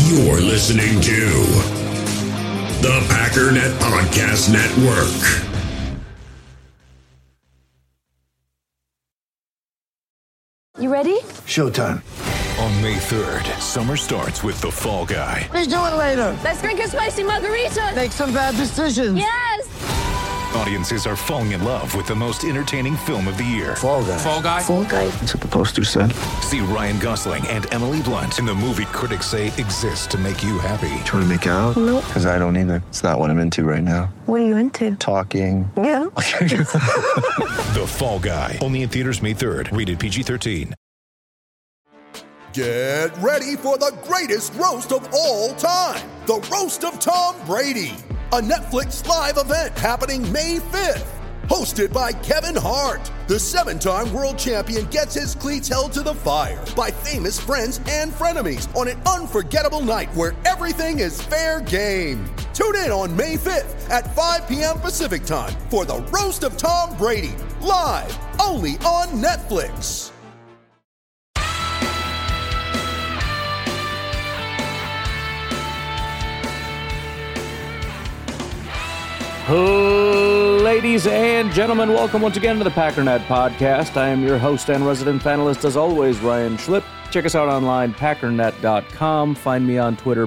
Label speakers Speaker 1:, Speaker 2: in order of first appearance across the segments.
Speaker 1: You're listening to the Packernet Podcast Network.
Speaker 2: You ready?
Speaker 3: Showtime.
Speaker 4: On May 3rd, summer starts with The Fall Guy.
Speaker 3: Let's do it later.
Speaker 2: Let's drink a spicy margarita.
Speaker 3: Make some bad decisions.
Speaker 2: Yes!
Speaker 4: Audiences are falling in love with the most entertaining film of the year.
Speaker 3: Fall Guy.
Speaker 4: Fall Guy?
Speaker 2: Fall guy.
Speaker 3: That's what the poster said.
Speaker 4: See Ryan Gosling and Emily Blunt in the movie critics say exists to make you happy.
Speaker 3: Trying to make it out?
Speaker 2: Nope.
Speaker 3: Because I don't either. It's not what I'm into right now.
Speaker 2: What are you into?
Speaker 3: Talking.
Speaker 2: Yeah.
Speaker 4: The Fall Guy. Only in theaters May 3rd. Rated PG-13.
Speaker 5: Get ready for the greatest roast of all time. The Roast of Tom Brady. A Netflix live event happening May 5th. Hosted by Kevin Hart. The 7-time world champion gets his cleats held to the fire by famous friends and frenemies on an unforgettable night where everything is fair game. Tune in on May 5th at 5 p.m. Pacific time for the Roast of Tom Brady. Live only on Netflix.
Speaker 6: Ladies and gentlemen, welcome once again to the Packernet Podcast. I am your host and resident panelist, as always, Ryan Schlip. Check us out online, packernet.com. Find me on Twitter,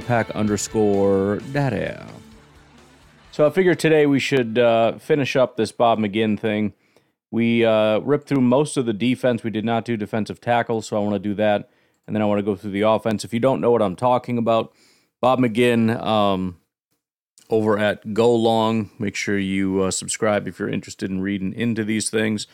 Speaker 6: pack_daddy. So I figured today we should finish up this Bob McGinn thing. We ripped through most of the defense. We did not do defensive tackle, so I want to do that. And then I want to go through the offense. If you don't know what I'm talking about, Bob McGinn, over at Go Long. Make sure you subscribe if you're interested in reading into these things.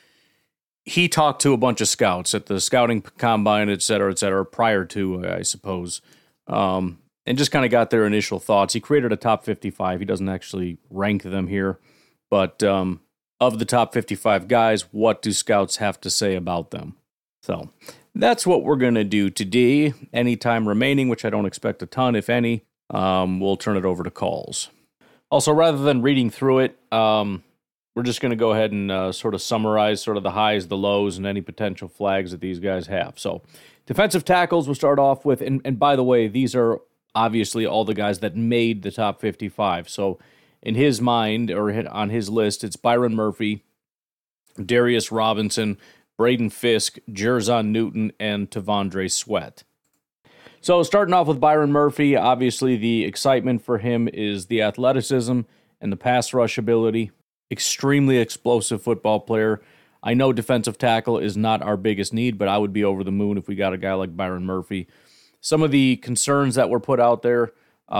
Speaker 6: He talked to a bunch of scouts at the scouting combine, et cetera, prior to, I suppose, and just kind of got their initial thoughts. He created a top 55. He doesn't actually rank them here, but of the top 55 guys, what do scouts have to say about them? So that's what we're going to do today. Any time remaining, which I don't expect a ton, if any, we'll turn it over to calls. Also, rather than reading through it, we're just going to go ahead and sort of summarize sort of the highs, the lows, and any potential flags that these guys have. So, defensive tackles we'll start off with, and by the way, these are obviously all the guys that made the top 55. So, in his mind, or on his list, it's Byron Murphy, Darius Robinson, Braden Fisk, Jerzon Newton, and T'Vondre Sweat. So starting off with Byron Murphy, obviously the excitement for him is the athleticism and the pass rush ability. Extremely explosive football player. I know defensive tackle is not our biggest need, but I would be over the moon if we got a guy like Byron Murphy. Some of the concerns that were put out there,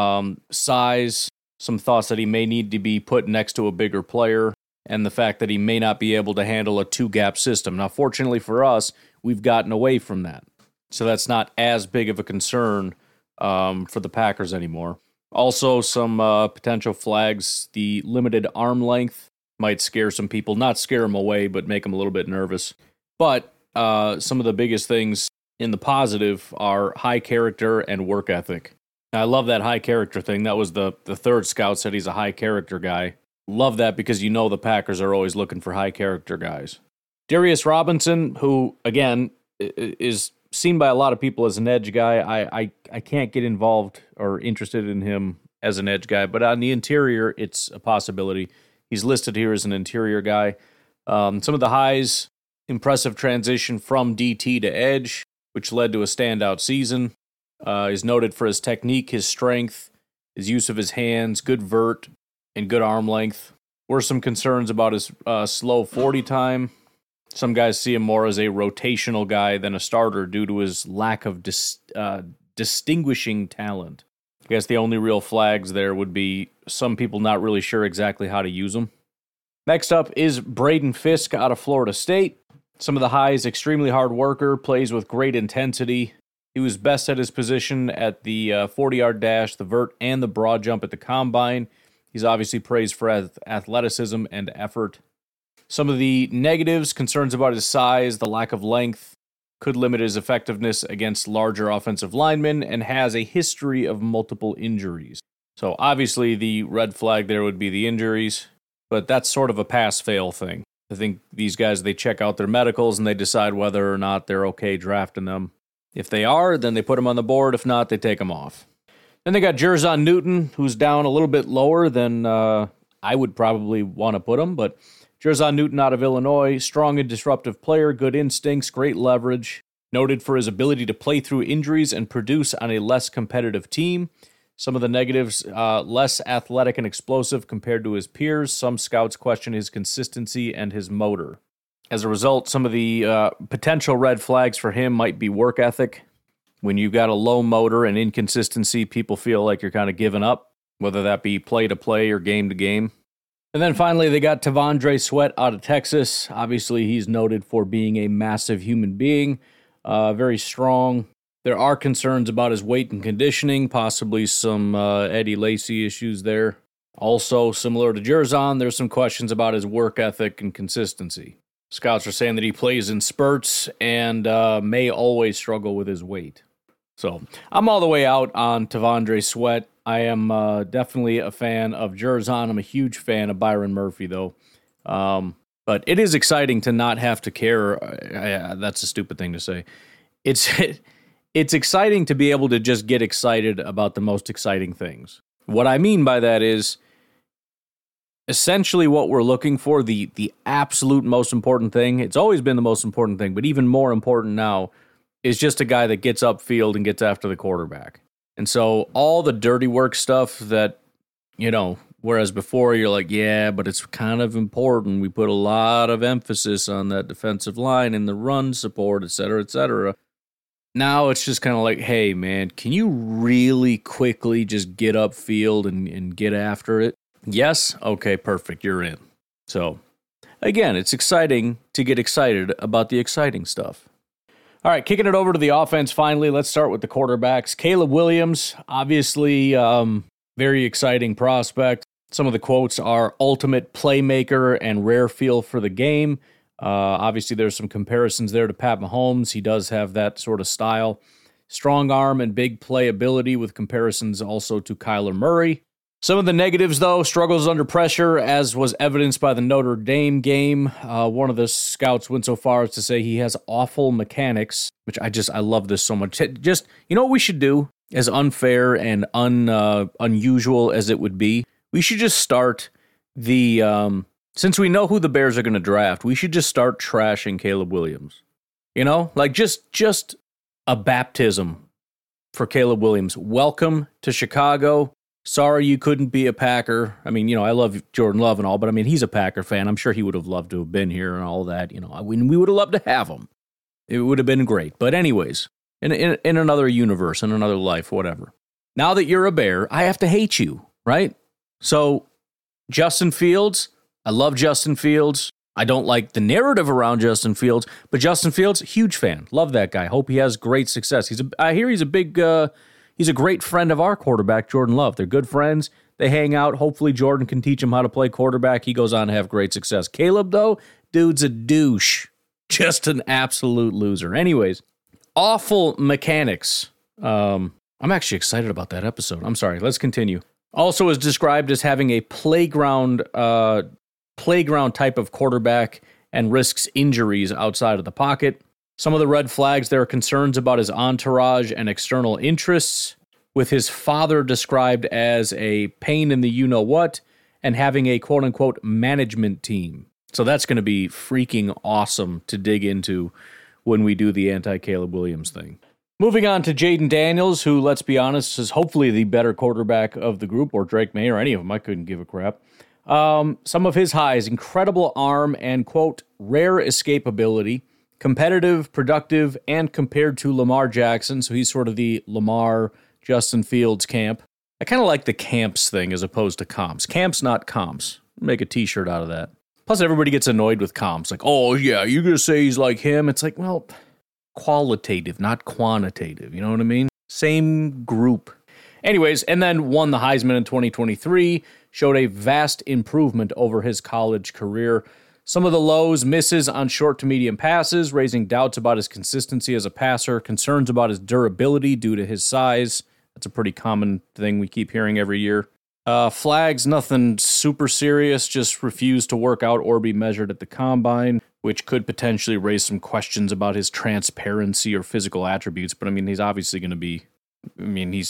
Speaker 6: size, some thoughts that he may need to be put next to a bigger player, and the fact that he may not be able to handle a two-gap system. Now, fortunately for us, we've gotten away from that. So that's not as big of a concern for the Packers anymore. Also, some potential flags. The limited arm length might scare some people. Not scare them away, but make them a little bit nervous. But some of the biggest things in the positive are high character and work ethic. I love that high character thing. That was the third scout said he's a high character guy. Love that because you know the Packers are always looking for high character guys. Darius Robinson, who, again, is seen by a lot of people as an edge guy. I can't get involved or interested in him as an edge guy, but on the interior, it's a possibility. He's listed here as an interior guy. Some of the highs, impressive transition from DT to edge, which led to a standout season. He's noted for his technique, his strength, his use of his hands, good vert, and good arm length. Were some concerns about his slow 40 time. Some guys see him more as a rotational guy than a starter due to his lack of distinguishing talent. I guess the only real flags there would be some people not really sure exactly how to use them. Next up is Braden Fisk out of Florida State. Some of the highs, extremely hard worker, plays with great intensity. He was best at his position at the 40-yard dash, the vert, and the broad jump at the combine. He's obviously praised for athleticism and effort. Some of the negatives, concerns about his size, the lack of length, could limit his effectiveness against larger offensive linemen, and has a history of multiple injuries. So obviously the red flag there would be the injuries, but that's sort of a pass-fail thing. I think these guys, they check out their medicals and they decide whether or not they're okay drafting them. If they are, then they put him on the board. If not, they take him off. Then they got Jerzon Newton, who's down a little bit lower than I would probably want to put him, but Jerzon Newton out of Illinois, strong and disruptive player, good instincts, great leverage, noted for his ability to play through injuries and produce on a less competitive team. Some of the negatives, less athletic and explosive compared to his peers. Some scouts question his consistency and his motor. As a result, some of the potential red flags for him might be work ethic. When you've got a low motor and inconsistency, people feel like you're kind of giving up, whether that be play to play or game to game. And then finally, they got T'Vondre Sweat out of Texas. Obviously, he's noted for being a massive human being, very strong. There are concerns about his weight and conditioning, possibly some Eddie Lacy issues there. Also, similar to Jerzon, there's some questions about his work ethic and consistency. Scouts are saying that he plays in spurts and may always struggle with his weight. So, I'm all the way out on T'Vondre Sweat. I am definitely a fan of Jerzon. I'm a huge fan of Byron Murphy, though. But it is exciting to not have to care. That's a stupid thing to say. It's exciting to be able to just get excited about the most exciting things. What I mean by that is, essentially what we're looking for, the absolute most important thing, it's always been the most important thing, but even more important now, is just a guy that gets upfield and gets after the quarterback. And so all the dirty work stuff that, whereas before you're like, yeah, but it's kind of important. We put a lot of emphasis on that defensive line and the run support, et cetera, et cetera. Now it's just kind of like, hey, man, can you really quickly just get upfield and get after it? Yes? Okay, perfect. You're in. So, again, it's exciting to get excited about the exciting stuff. All right, kicking it over to the offense finally. Let's start with the quarterbacks. Caleb Williams, obviously very exciting prospect. Some of the quotes are ultimate playmaker and rare feel for the game. Obviously, there's some comparisons there to Pat Mahomes. He does have that sort of style. Strong arm and big playability with comparisons also to Kyler Murray. Some of the negatives, though, struggles under pressure, as was evidenced by the Notre Dame game. One of the scouts went so far as to say he has awful mechanics, which I love this so much. Just, you know what we should do? As unfair and unusual as it would be, we should just start the, since we know who the Bears are going to draft, we should just start trashing Caleb Williams. Like just a baptism for Caleb Williams. Welcome to Chicago. Sorry you couldn't be a Packer. I mean, I love Jordan Love and all, but I mean, he's a Packer fan. I'm sure he would have loved to have been here and all that. We would have loved to have him. It would have been great. But anyways, in another universe, in another life, whatever. Now that you're a Bear, I have to hate you, right? So, Justin Fields, I love Justin Fields. I don't like the narrative around Justin Fields, but Justin Fields, huge fan. Love that guy. Hope he has great success. I hear he's a big... He's a great friend of our quarterback, Jordan Love. They're good friends. They hang out. Hopefully, Jordan can teach him how to play quarterback. He goes on to have great success. Caleb, though, dude's a douche. Just an absolute loser. Anyways, awful mechanics. I'm actually excited about that episode. I'm sorry. Let's continue. Also is described as having a playground type of quarterback and risks injuries outside of the pocket. Some of the red flags, there are concerns about his entourage and external interests, with his father described as a pain in the you-know-what and having a quote-unquote management team. So that's going to be freaking awesome to dig into when we do the anti-Caleb Williams thing. Moving on to Jaden Daniels, who, let's be honest, is hopefully the better quarterback of the group, or Drake May, or any of them. I couldn't give a crap. Some of his highs, incredible arm and, quote, rare escapability. Competitive, productive, and compared to Lamar Jackson, so he's sort of the Lamar, Justin Fields camp. I kind of like the camps thing as opposed to comps. Camps, not comps. Make a t-shirt out of that. Plus, everybody gets annoyed with comps. Like, oh, yeah, you're going to say he's like him? It's like, well, qualitative, not quantitative. You know what I mean? Same group. Anyways, and then won the Heisman in 2023, showed a vast improvement over his college career. Some of the lows, misses on short to medium passes, raising doubts about his consistency as a passer, concerns about his durability due to his size. That's a pretty common thing we keep hearing every year. Flags, nothing super serious, just refused to work out or be measured at the combine, which could potentially raise some questions about his transparency or physical attributes. But I mean, he's obviously going to be, he's,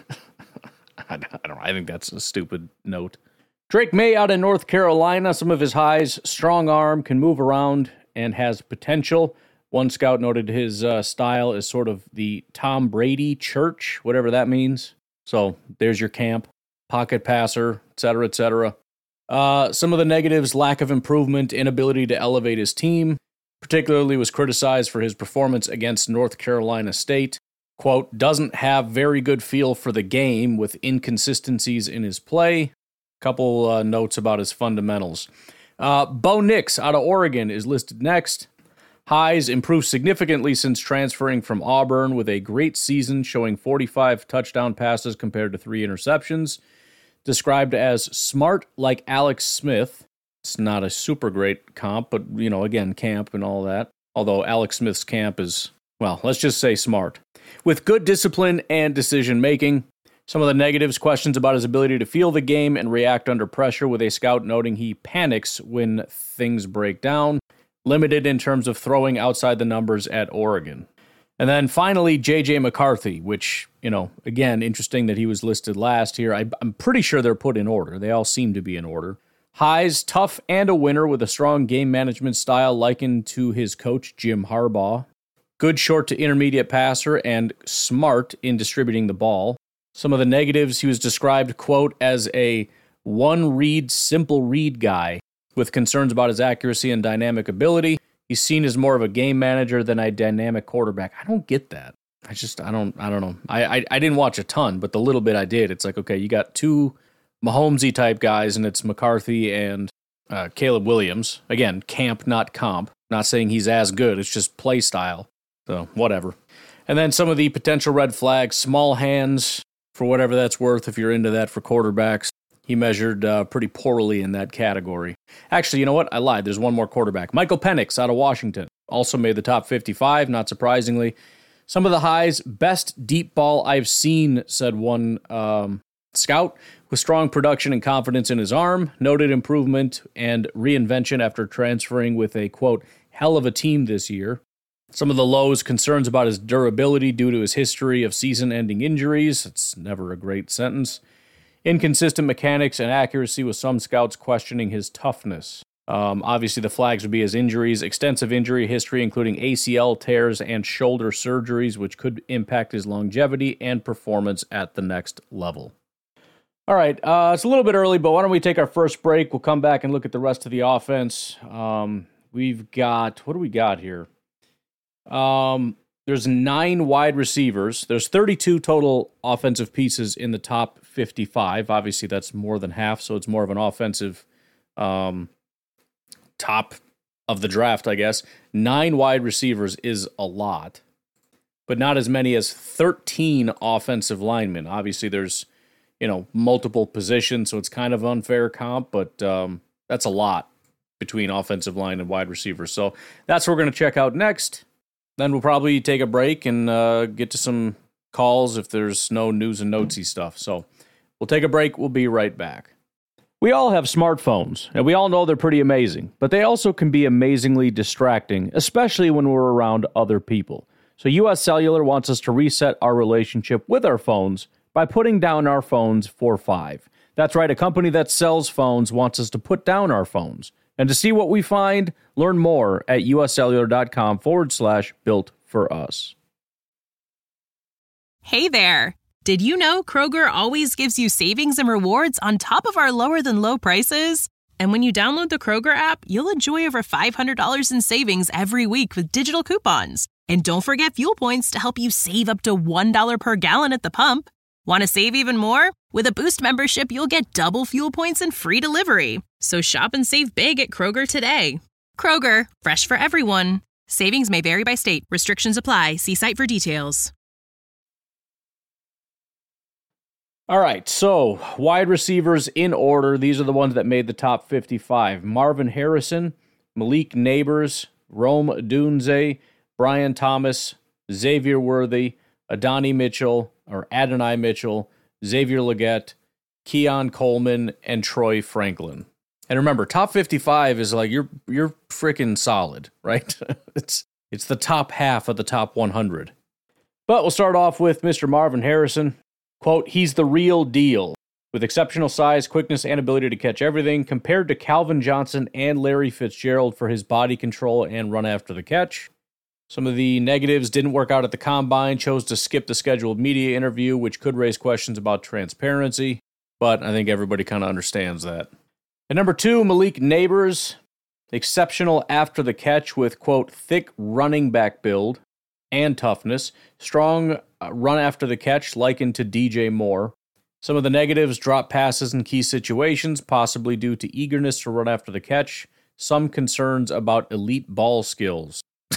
Speaker 6: I don't know. I think that's a stupid note. Drake May out in North Carolina, some of his highs: strong arm, can move around, and has potential. One scout noted his style is sort of the Tom Brady church, whatever that means. So there's your camp. Pocket passer, etc., etc. Some of the negatives: lack of improvement, inability to elevate his team. Particularly was criticized for his performance against North Carolina State. Quote, doesn't have very good feel for the game with inconsistencies in his play. Couple notes about his fundamentals. Bo Nix out of Oregon is listed next. Highs: improved significantly since transferring from Auburn with a great season, showing 45 touchdown passes compared to 3 interceptions. Described as smart like Alex Smith. It's not a super great comp, but, again, camp and all that. Although Alex Smith's camp is, well, let's just say smart. With good discipline and decision-making. Some of the negatives: questions about his ability to feel the game and react under pressure, with a scout noting he panics when things break down. Limited in terms of throwing outside the numbers at Oregon. And then finally, J.J. McCarthy, which, again, interesting that he was listed last here. I'm pretty sure they're put in order. They all seem to be in order. Highs: tough and a winner with a strong game management style likened to his coach, Jim Harbaugh. Good short to intermediate passer and smart in distributing the ball. Some of the negatives: he was described, quote, as a one-read, simple read guy with concerns about his accuracy and dynamic ability. He's seen as more of a game manager than a dynamic quarterback. I don't get that. I don't know. I didn't watch a ton, but the little bit I did, it's like, okay, you got two Mahomesy type guys, and it's McCarthy and Caleb Williams. Again, camp, not comp. Not saying he's as good. It's just play style. So, whatever. And then some of the potential red flags: small hands, for whatever that's worth if you're into that for quarterbacks. He measured pretty poorly in that category. Actually, you know what? I lied. There's one more quarterback. Michael Penix out of Washington. Also made the top 55, not surprisingly. Some of the highs: best deep ball I've seen, said one scout, with strong production and confidence in his arm. Noted improvement and reinvention after transferring with a, quote, hell of a team this year. Some of the lows: concerns about his durability due to his history of season-ending injuries. It's never a great sentence. Inconsistent mechanics and accuracy, with some scouts questioning his toughness. Obviously, the flags would be his injuries: extensive injury history, including ACL tears and shoulder surgeries, which could impact his longevity and performance at the next level. All right, it's a little bit early, but why don't we take our first break? We'll come back and look at the rest of the offense. We've got, what do we got here? There's 9 wide receivers. There's 32 total offensive pieces in the top 55. Obviously, that's more than half, so it's more of an offensive top of the draft, I guess. 9 wide receivers is a lot, but not as many as 13 offensive linemen. Obviously, there's, multiple positions, so it's kind of unfair comp, but that's a lot between offensive line and wide receivers. So that's what we're going to check out next. Then we'll probably take a break and get to some calls if there's no news and notesy stuff. So we'll take a break. We'll be right back. We all have smartphones, and we all know they're pretty amazing, but they also can be amazingly distracting, especially when we're around other people. So US Cellular wants us to reset our relationship with our phones by putting down our phones for $5. That's right, a company that sells phones wants us to put down our phones. And to see what we find, learn more at uscellular.com/built-for-us.
Speaker 7: Hey there. Did you know Kroger always gives you savings and rewards on top of our lower-than-low prices? And when you download the Kroger app, you'll enjoy over $500 in savings every week with digital coupons. And don't forget fuel points to help you save up to $1 per gallon at the pump. Want to save even more? With a Boost membership, you'll get double fuel points and free delivery. So shop and save big at Kroger today. Kroger, fresh for everyone. Savings may vary by state. Restrictions apply. See site for details.
Speaker 6: All right, so wide receivers in order. These are the ones that made the top 55. Marvin Harrison, Malik Neighbors, Rome Odunze, Brian Thomas, Xavier Worthy, Adonai Mitchell, Xavier Legette, Keon Coleman, and Troy Franklin. And remember, top 55 is like you're freaking solid, right? It's the top half of the top 100. But we'll start off with Mr. Marvin Harrison. Quote, he's the real deal, with exceptional size, quickness, and ability to catch everything, compared to Calvin Johnson and Larry Fitzgerald for his body control and run after the catch. Some of the negatives: didn't work out at the combine, chose to skip the scheduled media interview, which could raise questions about transparency, but I think everybody kind of understands that. At number 2, Malik Neighbors, exceptional after the catch with, quote, thick running back build and toughness, strong run after the catch likened to DJ Moore. Some of the negatives: drop passes in key situations, possibly due to eagerness to run after the catch. Some concerns about elite ball skills.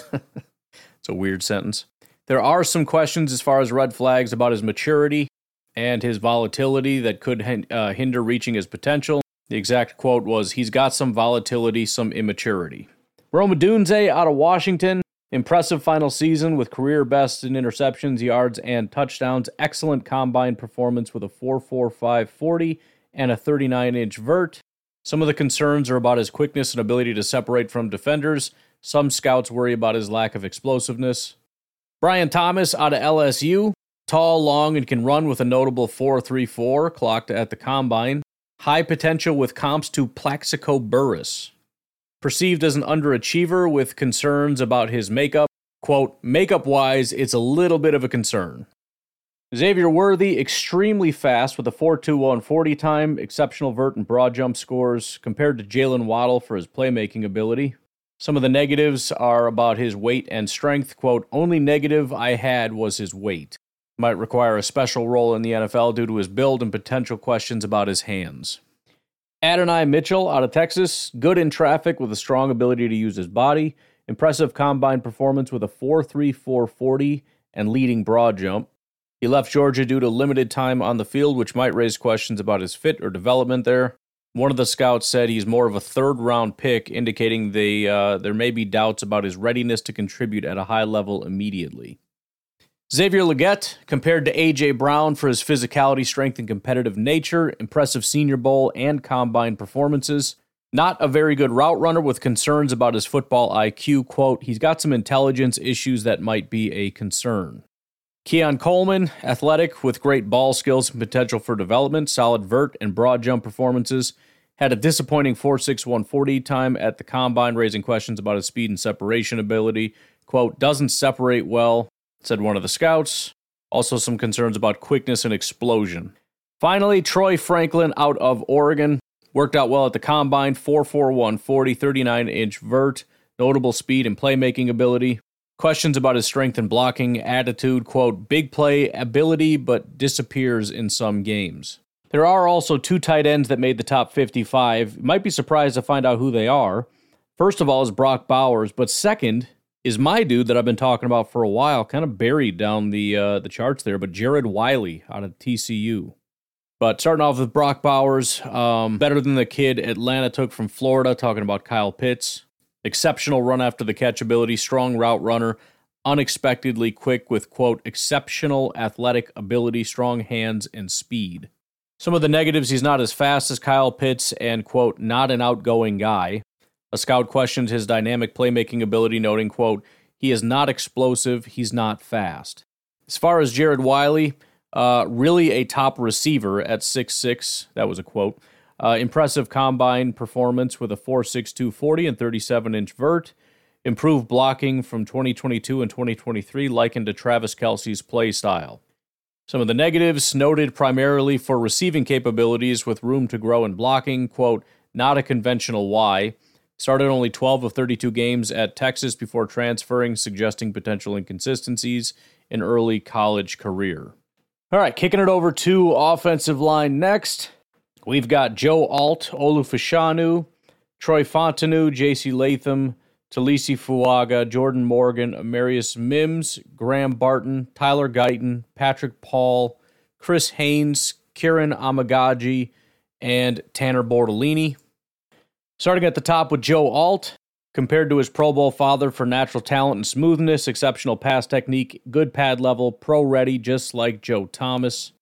Speaker 6: It's a weird sentence. There are some questions as far as red flags about his maturity and his volatility that could hinder reaching his potential. The exact quote was, he's got some volatility, some immaturity. Rome Odunze out of Washington. Impressive final season with career best in interceptions, yards, and touchdowns. Excellent combine performance with a 4.45 40 and a 39-inch vert. Some of the concerns are about his quickness and ability to separate from defenders. Some scouts worry about his lack of explosiveness. Brian Thomas out of LSU. Tall, long, and can run with a notable 4.34 clocked at the combine. High potential with comps to Plaxico Burress. Perceived as an underachiever with concerns about his makeup. Quote, makeup-wise, it's a little bit of a concern. Xavier Worthy, extremely fast with a 4.21 40 time, exceptional vert and broad jump scores, compared to Jalen Waddle for his playmaking ability. Some of the negatives are about his weight and strength. Quote, only negative I had was his weight. Might require a special role in the NFL due to his build and potential questions about his hands. Adonai Mitchell out of Texas, good in traffic with a strong ability to use his body. Impressive combine performance with a 4.34 40 and leading broad jump. He left Georgia due to limited time on the field, which might raise questions about his fit or development there. One of the scouts said he's more of a third-round pick, indicating there may be doubts about his readiness to contribute at a high level immediately. Xavier Legette, compared to A.J. Brown for his physicality, strength, and competitive nature, impressive Senior Bowl and combine performances. Not a very good route runner with concerns about his football IQ. Quote, he's got some intelligence issues that might be a concern. Keon Coleman, athletic with great ball skills and potential for development, solid vert and broad jump performances. Had a disappointing 4.61 40 time at the combine, raising questions about his speed and separation ability. Quote, doesn't separate well, said one of the scouts. Also some concerns about quickness and explosion. Finally, Troy Franklin out of Oregon. Worked out well at the combine, 4.41 40, 39-inch vert, notable speed and playmaking ability. Questions about his strength and blocking attitude. Quote, big play ability, but disappears in some games. There are also 2 tight ends that made the top 55. You might be surprised to find out who they are. First of all is Brock Bowers, but second is my dude that I've been talking about for a while, kind of buried down the charts there, but Jared Wiley out of TCU. But starting off with Brock Bowers, better than the kid Atlanta took from Florida, talking about Kyle Pitts. Exceptional run after the catch ability, strong route runner, unexpectedly quick with, quote, exceptional athletic ability, strong hands, and speed. Some of the negatives: he's not as fast as Kyle Pitts and, quote, not an outgoing guy. A scout questioned his dynamic playmaking ability, noting, quote, he is not explosive, he's not fast. As far as Jared Wiley, really a top receiver at 6'6", that was a quote. Impressive combine performance with a 4.62 40 and 37-inch vert. Improved blocking from 2022 and 2023, likened to Travis Kelce's play style. Some of the negatives noted primarily for receiving capabilities with room to grow in blocking. Quote, not a conventional Y. Started only 12 of 32 games at Texas before transferring, suggesting potential inconsistencies in early college career. All right, kicking it over to offensive line next. We've got Joe Alt, Olufashanu, Troy Fontenot, J.C. Latham, Talisi Fuaga, Jordan Morgan, Amarius Mims, Graham Barton, Tyler Guyton, Patrick Paul, Chris Haynes, Kieran Amagaji, and Tanner Bortolini. Starting at the top with Joe Alt, compared to his Pro Bowl father for natural talent and smoothness, exceptional pass technique, good pad level, pro-ready, just like Joe Thomas.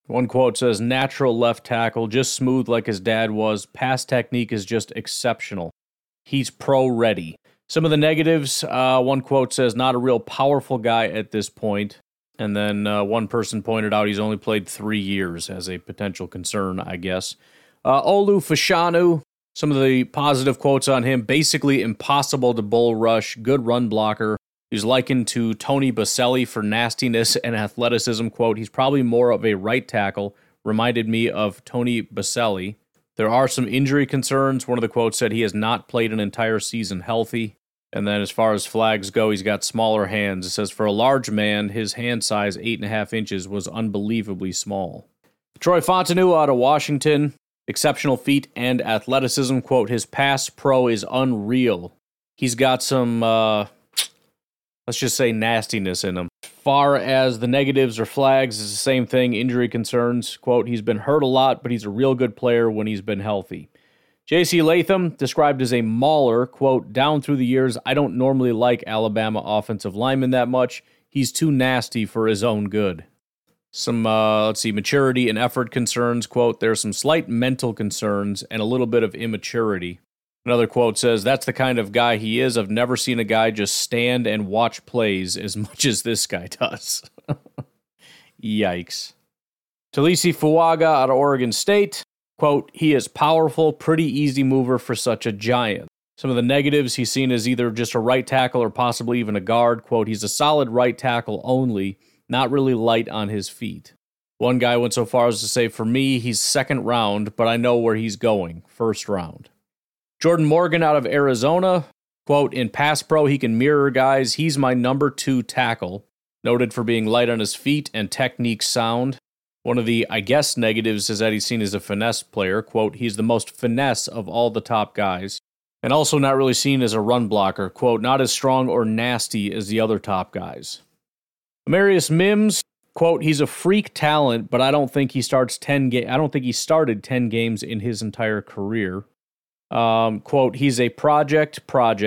Speaker 6: One quote says, natural left tackle, just smooth like his dad was. Pass technique is just exceptional. He's pro-ready. Some of the negatives, one quote says, not a real powerful guy at this point. And then one person pointed out he's only played 3 years as a potential concern, I guess. Olu Fashanu, some of the positive quotes on him, basically impossible to bull rush, good run blocker. He's likened to Tony Baselli for nastiness and athleticism. Quote, he's probably more of a right tackle, reminded me of Tony Baselli. There are some injury concerns. One of the quotes said he has not played an entire season healthy. And then as far as flags go, he's got smaller hands. It says, for a large man, his hand size, 8.5 inches, was unbelievably small. Troy Fontenot out of Washington, exceptional feet and athleticism. Quote, his pass pro is unreal. He's got some, let's just say, nastiness in him. Far as the negatives or flags, it's the same thing, injury concerns. Quote, he's been hurt a lot, but he's a real good player when he's been healthy. J.C. Latham, described as a mauler, quote, down through the years, I don't normally like Alabama offensive linemen that much. He's too nasty for his own good. Some, maturity and effort concerns, quote, there are some slight mental concerns and a little bit of immaturity. Another quote says, that's the kind of guy he is. I've never seen a guy just stand and watch plays as much as this guy does. Yikes. Talisi Fuaga out of Oregon State. Quote, he is powerful, pretty easy mover for such a giant. Some of the negatives, he's seen as either just a right tackle or possibly even a guard. Quote, he's a solid right tackle only, not really light on his feet. One guy went so far as to say, for me, he's second round, but I know where he's going, first round. Jordan Morgan out of Arizona, quote, in pass pro, he can mirror guys. He's my number 2 tackle, noted for being light on his feet and technique sound. One of the, I guess, negatives is that he's seen as a finesse player. Quote, he's the most finesse of all the top guys. And also not really seen as a run blocker. Quote, not as strong or nasty as the other top guys. Amarius Mims, quote, he's a freak talent, but I don't think he started 10 games in his entire career. Quote, he's a project,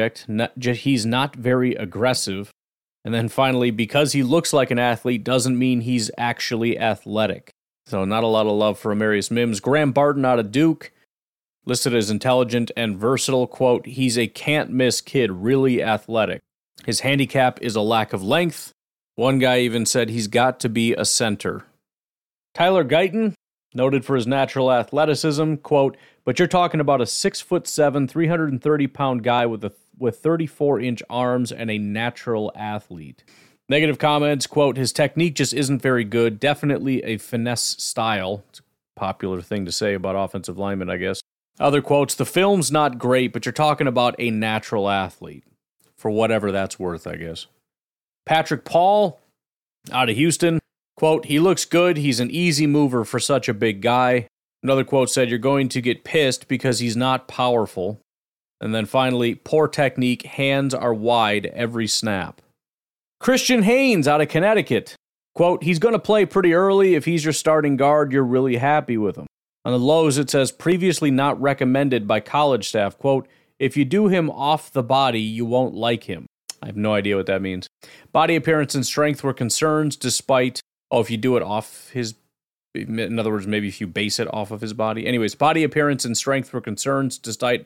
Speaker 6: he's not very aggressive. And then finally, because he looks like an athlete doesn't mean he's actually athletic. So not a lot of love for Amarius Mims. Graham Barton out of Duke, listed as intelligent and versatile. Quote, he's a can't-miss kid, really athletic. His handicap is a lack of length. One guy even said he's got to be a center. Tyler Guyton, noted for his natural athleticism, quote, but you're talking about a 6'7", 330-pound guy with 34-inch arms and a natural athlete. Negative comments, quote, his technique just isn't very good. Definitely a finesse style. It's a popular thing to say about offensive linemen, I guess. Other quotes, the film's not great, but you're talking about a natural athlete. For whatever that's worth, I guess. Patrick Paul out of Houston, quote, he looks good. He's an easy mover for such a big guy. Another quote said, you're going to get pissed because he's not powerful. And then finally, poor technique, hands are wide every snap. Christian Haynes out of Connecticut, quote, he's going to play pretty early. If he's your starting guard, you're really happy with him. On the lows, it says, previously not recommended by college staff, quote, if you do him off the body, you won't like him. I have no idea what that means. Body appearance and strength were concerns despite, if you do it off his, in other words, maybe if you base it off of his body. Anyways, body appearance and strength were concerns despite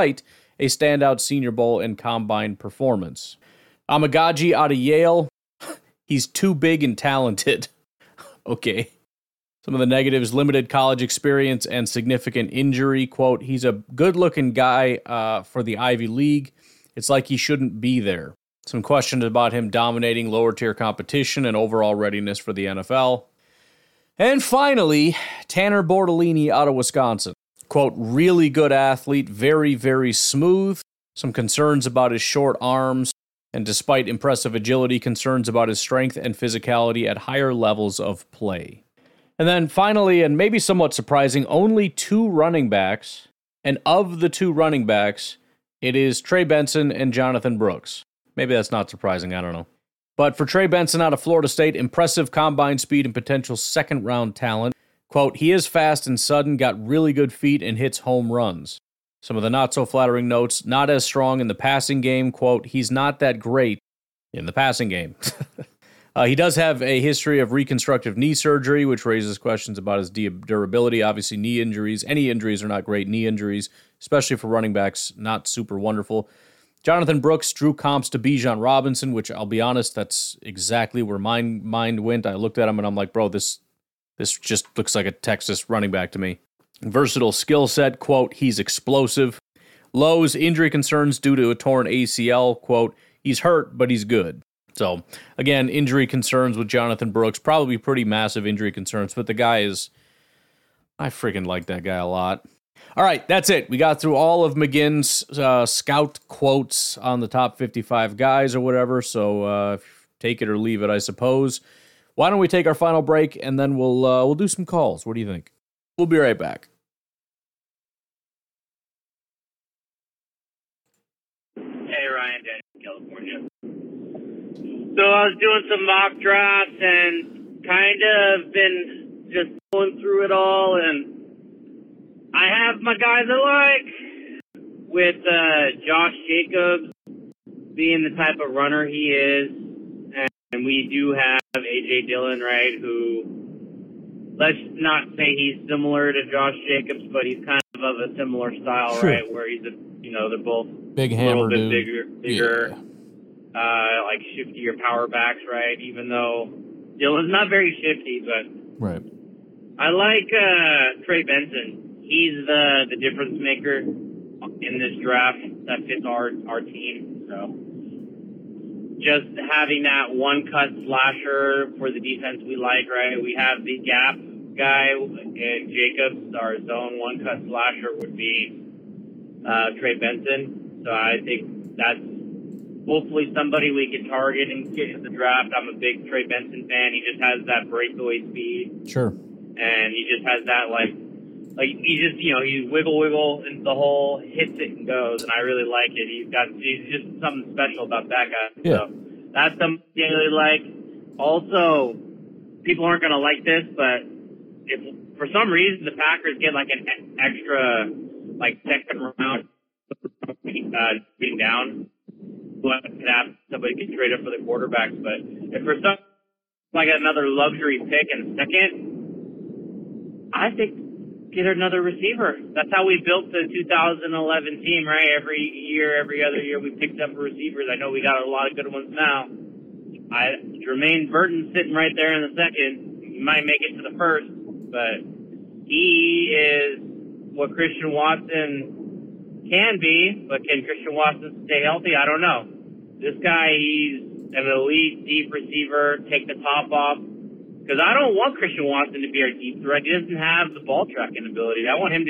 Speaker 6: a standout Senior Bowl and Combine performance. Amagaji out of Yale, he's too big and talented. Okay. Some of the negatives, limited college experience and significant injury. Quote, he's a good-looking guy for the Ivy League. It's like he shouldn't be there. Some questions about him dominating lower-tier competition and overall readiness for the NFL. And finally, Tanner Bortolini out of Wisconsin. Quote, really good athlete, very, very smooth. Some concerns about his short arms. And despite impressive agility, concerns about his strength and physicality at higher levels of play. And then finally, and maybe somewhat surprising, only 2 running backs. And of the 2 running backs, it is Trey Benson and Jonathan Brooks. Maybe that's not surprising, I don't know. But for Trey Benson out of Florida State, impressive combine speed and potential second-round talent. Quote, he is fast and sudden, got really good feet, and hits home runs. Some of the not-so-flattering notes, not as strong in the passing game. Quote, he's not that great in the passing game. He does have a history of reconstructive knee surgery, which raises questions about his durability. Obviously, knee injuries, any injuries are not great. Knee injuries, especially for running backs, not super wonderful. Jonathan Brooks drew comps to Bijan Robinson, which I'll be honest, that's exactly where my mind went. I looked at him and I'm like, bro, this just looks like a Texas running back to me. Versatile skill set, quote, he's explosive. Lowe's injury concerns due to a torn ACL, quote, he's hurt, but he's good. So, again, injury concerns with Jonathan Brooks, probably pretty massive injury concerns, but the guy is, I freaking like that guy a lot. All right, that's it. We got through all of McGinn's scout quotes on the top 55 guys or whatever, so take it or leave it, I suppose. Why don't we take our final break, and then we'll do some calls. What do you think? We'll be right back.
Speaker 8: Hey, Ryan, Denny, California. So I was doing some mock drafts and kind of been just going through it all, and I have my guys I like, with Josh Jacobs being the type of runner he is, and we do have A.J. Dillon, right, who, let's not say he's similar to Josh Jacobs, but he's kind of a similar style,
Speaker 6: Sure.
Speaker 8: Right, where he's they're both
Speaker 6: Big
Speaker 8: a
Speaker 6: hammer,
Speaker 8: little bit
Speaker 6: dude.
Speaker 8: bigger,
Speaker 6: Yeah.
Speaker 8: like shiftier power backs, right, even though Dillon's not very shifty, but
Speaker 6: Right.
Speaker 8: I like Trey Benson. He's the difference maker in this draft that fits our team. So just having that one-cut slasher for the defense we like, right? We have the gap guy, and Jacobs, our zone one-cut slasher would be Trey Benson. So I think that's hopefully somebody we can target and get in the draft. I'm a big Trey Benson fan. He just has that breakaway speed.
Speaker 6: Sure.
Speaker 8: And he just has that, like he just, he wiggle into the hole, hits it and goes, and I really like it. He's just something special about that guy.
Speaker 6: Yeah.
Speaker 8: So that's something I really like. Also, people aren't going to like this, but if for some reason the Packers get like an extra, like second round being down, somebody can trade up for the quarterbacks. But if for some, like another luxury pick in second, I think get another receiver. That's how we built the 2011 team, right? Every other year we picked up receivers. I know we got a lot of good ones now. Jermaine Burton's sitting right there in the second. He might make it to the first, but he is what Christian Watson can be, but can Christian Watson stay healthy? I don't know. This guy, he's an elite deep receiver, take the top off. Because I don't want Christian Watson to be our deep threat. He doesn't have the ball tracking ability. I want him to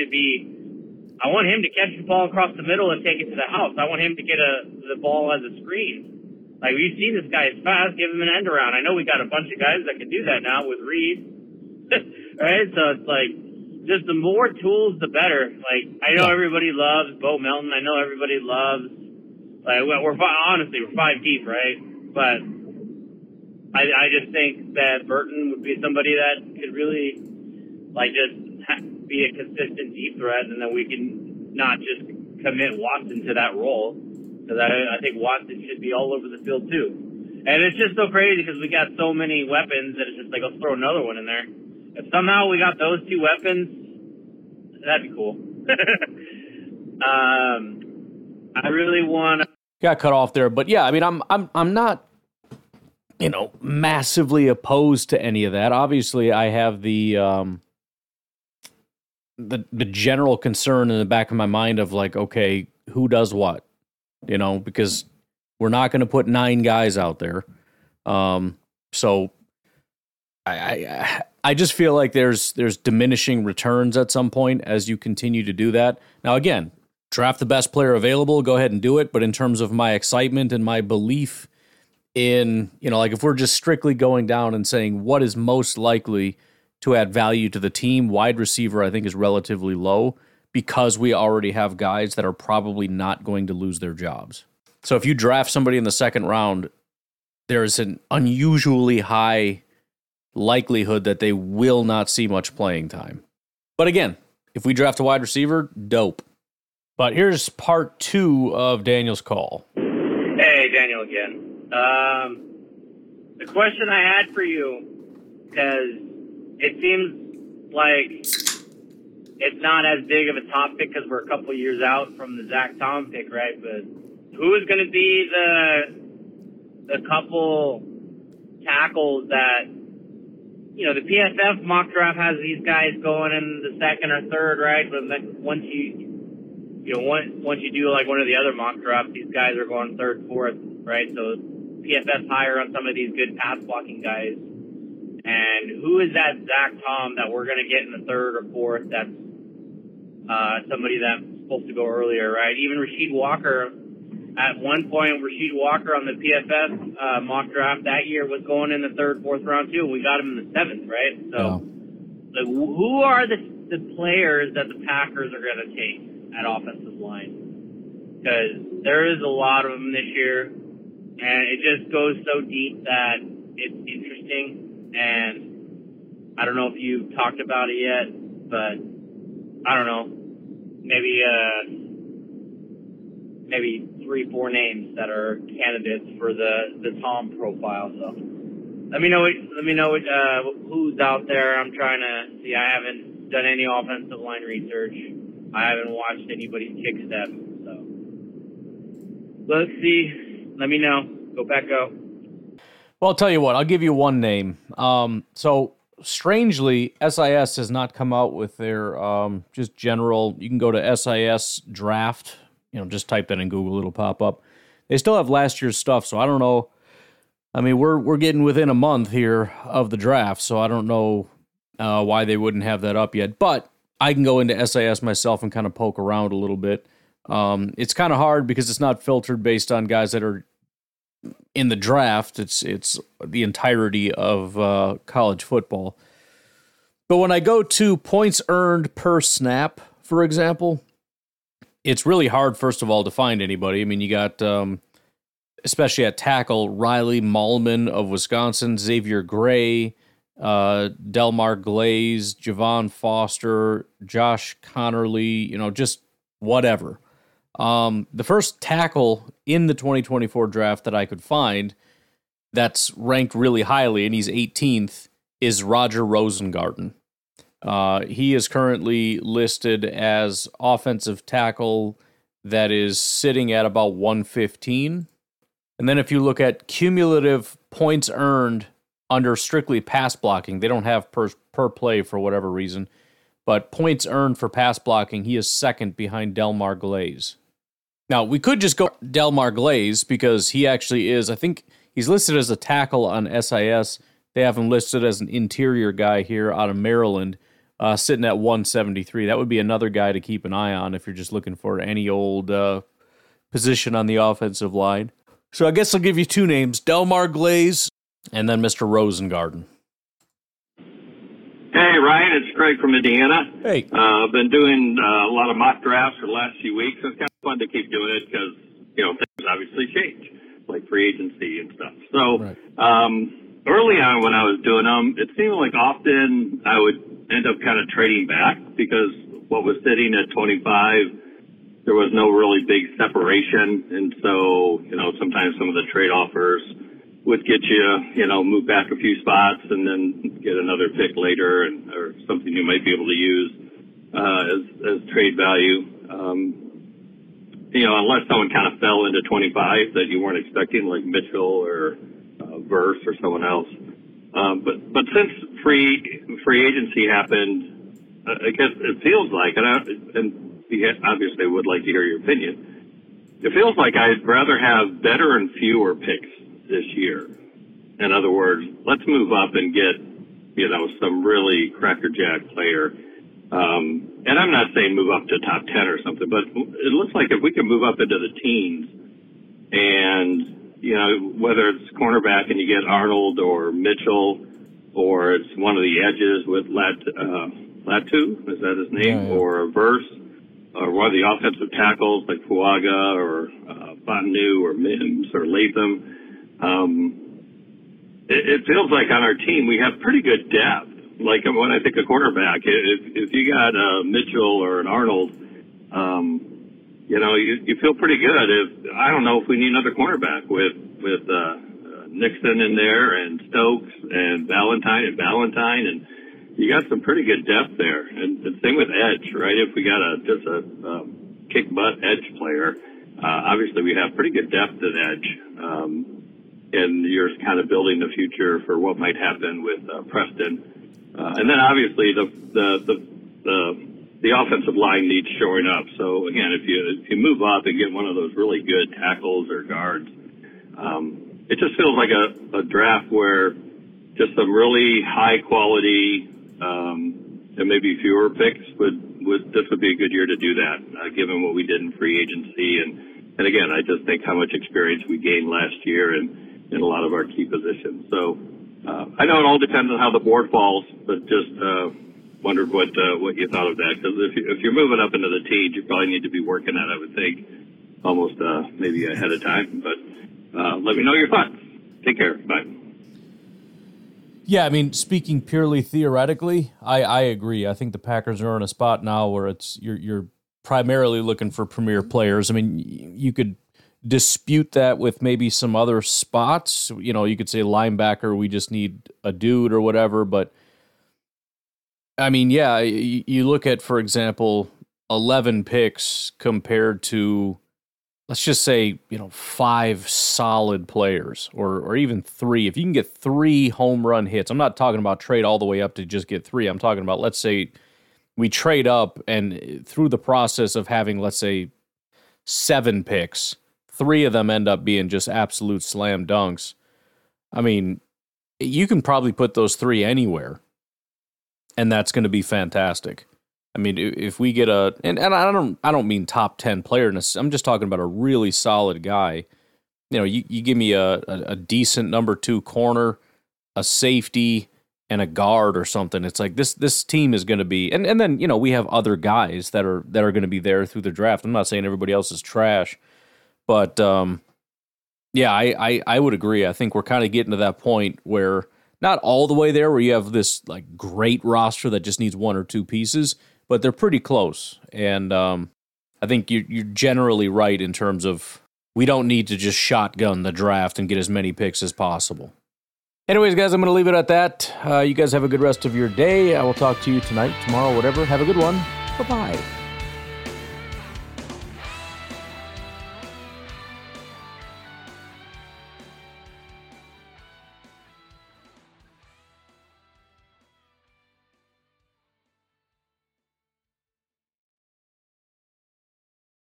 Speaker 8: catch the ball across the middle and take it to the house. I want him to get the ball as a screen. Like, we've seen this guy is fast, give him an end around. I know we got a bunch of guys that can do that now with Reed. Right? So it's like, just the more tools, the better. Like, I know everybody loves Bo Melton. I know everybody loves, like, we're 5 deep, right? But I just think that Burton would be somebody that could really, like, just be a consistent deep threat, and then we can not just commit Watson to that role, because I think Watson should be all over the field too. And it's just so crazy because we got so many weapons that it's just like, let's throw another one in there. If somehow we got those two weapons, that'd be cool. I really want to.
Speaker 6: Got cut off there, but yeah, I mean, I'm not, massively opposed to any of that. Obviously, I have the general concern in the back of my mind of like, okay, who does what? Because we're not going to put 9 guys out there. So I just feel like there's diminishing returns at some point as you continue to do that. Now, again, draft the best player available, go ahead and do it. But in terms of my excitement and my belief in, like if we're just strictly going down and saying what is most likely to add value to the team, wide receiver I think is relatively low because we already have guys that are probably not going to lose their jobs. So if you draft somebody in the second round, there's an unusually high likelihood that they will not see much playing time. But again, if we draft a wide receiver, dope. But here's part 2 of Daniel's call.
Speaker 8: Hey, Daniel again. the question I had for you, because it seems like it's not as big of a topic because we're a couple years out from the Zach Tom pick, right? But who is going to be the couple tackles that, the PFF mock draft has these guys going in the second or third, right? But then once you do like one of the other mock drafts, these guys are going third, fourth, right? So PFF's higher on some of these good pass blocking guys. And who is that Zach Tom that we're going to get in the third or fourth that's somebody that's supposed to go earlier, right? Even Rasheed Walker, at one point, Rasheed Walker on the PFF mock draft that year was going in the third, fourth round too. We got him in the seventh, right? So who are the players that the Packers are going to take at offensive line? Because there is a lot of them this year, and it just goes so deep that it's interesting. And I don't know if you talked about it yet, but I don't know, maybe 3-4 names that are candidates for the Tom profile. So let me know who's out there. I'm trying to see. I haven't done any offensive line research. I haven't watched anybody's kick step. So let's see. Let me know. Go back out.
Speaker 6: Well, I'll tell you what. I'll give you one name. So strangely, SIS has not come out with their just general. You can go to SIS draft. Just type that in Google, it'll pop up. They still have last year's stuff, so I don't know. I mean, we're getting within a month here of the draft, so I don't know why they wouldn't have that up yet. But I can go into SIS myself and kind of poke around a little bit. It's kind of hard because it's not filtered based on guys that are in the draft. It's the entirety of college football. But when I go to points earned per snap, for example, it's really hard, first of all, to find anybody. I mean, you got, especially at tackle, Riley Mahlman of Wisconsin, Xavier Gray, Delmar Glaze, Javon Foster, Josh Connerly, just whatever. The first tackle in the 2024 draft that I could find that's ranked really highly, and he's 18th, is Roger Rosengarten. He is currently listed as offensive tackle that is sitting at about 115. And then if you look at cumulative points earned under strictly pass blocking, they don't have per play for whatever reason, but points earned for pass blocking, he is second behind Delmar Glaze. Now, we could just go Delmar Glaze because he actually is, I think he's listed as a tackle on SIS. They have him listed as an interior guy here out of Maryland. Sitting at 173. That would be another guy to keep an eye on if you're just looking for any old position on the offensive line. So I guess I'll give you two names, Delmar Glaze and then Mr. Rosengarten.
Speaker 9: Hey, Ryan, it's Greg from Indiana.
Speaker 6: Hey.
Speaker 9: I've been doing a lot of mock drafts for the last few weeks. It's kind of fun to keep doing it because, things obviously change, like free agency and stuff. So early on when I was doing them, it seemed like often I would end up kind of trading back because what was sitting at 25, there was no really big separation. And so, sometimes some of the trade offers would get you, move back a few spots and then get another pick later or something you might be able to use as trade value. Unless someone kind of fell into 25 that you weren't expecting, like Mitchell or Verse or someone else. But since free agency happened, I guess it feels like, and you obviously would like to hear your opinion, it feels like I'd rather have better and fewer picks this year. In other words, let's move up and get, some really crackerjack player. And I'm not saying move up to top 10 or something, but it looks like if we can move up into the teens and whether it's cornerback and you get Arnold or Mitchell, or it's one of the edges with Latu, is that his name, or Verse, or one of the offensive tackles like Fuaga or Botanu or Mims or Latham. It feels like on our team we have pretty good depth. Like when I think of quarterback, if you got Mitchell or an Arnold, you feel pretty good. I don't know if we need another cornerback with Nixon in there, and Stokes, and Valentine, and you got some pretty good depth there. And the same with edge, right? If we got just a kick butt edge player, obviously we have pretty good depth at edge. And you're kind of building the future for what might happen with Preston. And then obviously the offensive line needs shoring up. So again, if you move up and get one of those really good tackles or guards, it just feels like a draft where just some really high quality and maybe fewer picks this would be a good year to do that, given what we did in free agency. And again, I just think how much experience we gained last year in a lot of our key positions. So I know it all depends on how the board falls, but just wondered what you thought of that. Because if you're moving up into the teens, you probably need to be working at, I would think, almost maybe ahead of time. But let me know your thoughts. Take care. Bye.
Speaker 6: Yeah, I mean, speaking purely theoretically, I agree. I think the Packers are in a spot now where you're primarily looking for premier players. I mean, you could dispute that with maybe some other spots. You know, you could say linebacker, we just need a dude or whatever. But, I mean, yeah, you look at, for example, 11 picks compared to, let's just say, 5 solid players or even 3. If you can get 3 home run hits, I'm not talking about trade all the way up to just get 3. I'm talking about, let's say, we trade up and through the process of having, let's say, 7 picks, 3 of them end up being just absolute slam dunks. I mean, you can probably put those 3 anywhere, and that's going to be fantastic. I mean, if we get and I don't mean top 10 player, I'm just talking about a really solid guy. You give me a decent number 2 corner, a safety, and a guard or something. It's like this team is going to be, and then we have other guys that are going to be there through the draft. I'm not saying everybody else is trash, but yeah, I would agree. I think we're kind of getting to that point where not all the way there, where you have this like great roster that just needs 1 or 2 pieces, but they're pretty close. And I think you're generally right in terms of we don't need to just shotgun the draft and get as many picks as possible. Anyways, guys, I'm going to leave it at that. You guys have a good rest of your day. I will talk to you tonight, tomorrow, whatever. Have a good one. Bye-bye.